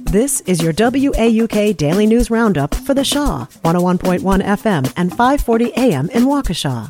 This is your WAUK Daily News Roundup for the Shaw, 101.1 FM and 540 AM in Waukesha.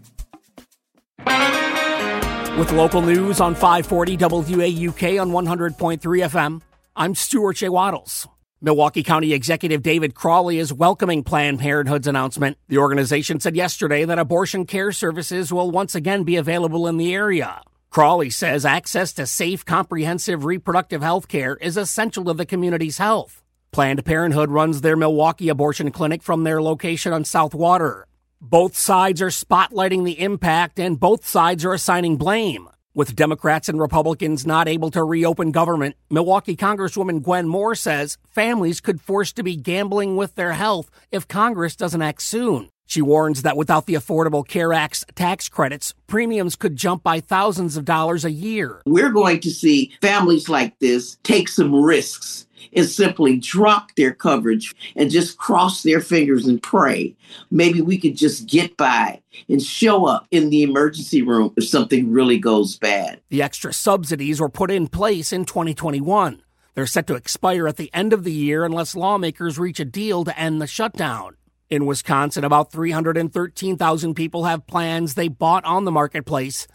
With local news on 540 WAUK on 100.3 FM, I'm Stuart J. Waddles. Milwaukee County Executive David Crawley is welcoming Planned Parenthood's announcement. The organization said yesterday that abortion care services will once again be available in the area. Crawley says access to safe, comprehensive reproductive health care is essential to the community's health. Planned Parenthood runs their Milwaukee abortion clinic from their location on South Water. Both sides are spotlighting the impact, and both sides are assigning blame. With Democrats and Republicans not able to reopen government, Milwaukee Congresswoman Gwen Moore says families could force to be gambling with their health if Congress doesn't act soon. She warns that without the Affordable Care Act's tax credits, premiums could jump by thousands of dollars a year. We're going to see families like this take some risks and simply drop their coverage and just cross their fingers and pray. Maybe we could just get by and show up in the emergency room if something really goes bad. The extra subsidies were put in place in 2021. They're set to expire at the end of the year unless lawmakers reach a deal to end the shutdown. In Wisconsin, about 313,000 people have plans they bought on the marketplace.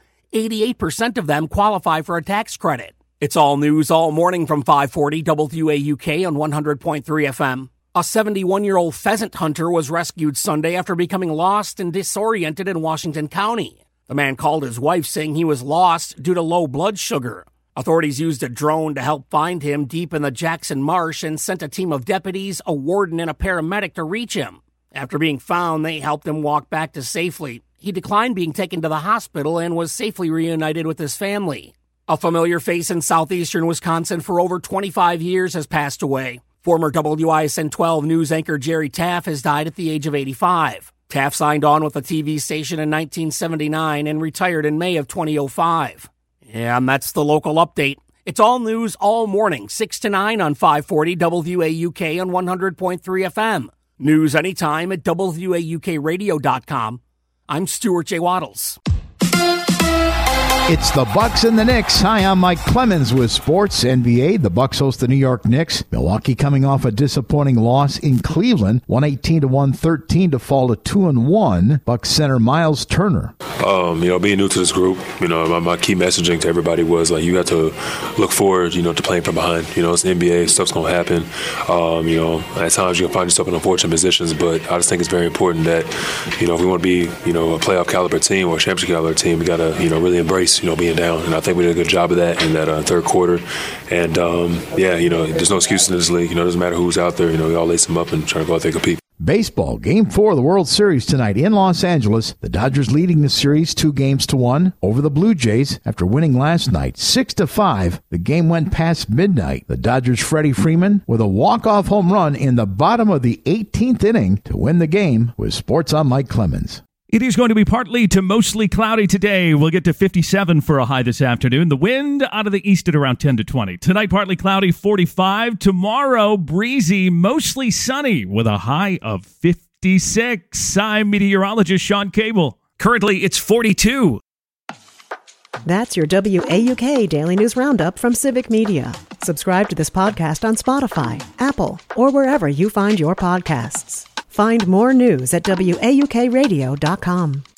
88% of them qualify for a tax credit. It's all news all morning from 540 WAUK on 100.3 FM. A 71-year-old pheasant hunter was rescued Sunday after becoming lost and disoriented in Washington County. The man called his wife saying he was lost due to low blood sugar. Authorities used a drone to help find him deep in the Jackson Marsh and sent a team of deputies, a warden, and a paramedic to reach him. After being found, they helped him walk back to safety. He declined being taken to the hospital and was safely reunited with his family. A familiar face in southeastern Wisconsin for over 25 years has passed away. Former WISN 12 news anchor Jerry Taff has died at the age of 85. Taff signed on with the TV station in 1979 and retired in May of 2005. And that's the local update. It's all news all morning, 6 to 9 on 540 WAUK on 100.3 FM. News anytime at WAUKradio.com. I'm Stuart J. Waddles. It's the Bucks and the Knicks. Hi, I'm Mike Clemens with Sports NBA. The Bucks host the New York Knicks. Milwaukee coming off a disappointing loss in Cleveland, 118 to 113 to fall to 2-1. Bucks center Miles Turner. Being new to this group, my key messaging to everybody was you have to look forward, to playing from behind. It's the NBA, stuff's gonna happen. At times you can find yourself in unfortunate positions, but I just think it's very important that, if we want to be, a playoff caliber team or a championship caliber team, we gotta, really embrace, being down. And I think we did a good job of that in that third quarter. And there's no excuse in this league. It doesn't matter who's out there. We all lace them up and try to go out there and compete. Baseball, Game 4 of the World Series tonight in Los Angeles. The Dodgers leading the series 2-1 over the Blue Jays after winning last night 6-5. The game went past midnight. The Dodgers' Freddie Freeman with a walk-off home run in the bottom of the 18th inning to win the game. With Sports, I'm Mike Clemens. It is going to be partly to mostly cloudy today. We'll get to 57 for a high this afternoon. The wind out of the east at around 10 to 20. Tonight, partly cloudy, 45. Tomorrow, breezy, mostly sunny with a high of 56. I'm meteorologist Sean Cable. Currently, it's 42. That's your WAUK Daily News Roundup from Civic Media. Subscribe to this podcast on Spotify, Apple, or wherever you find your podcasts. Find more news at WAUKradio.com.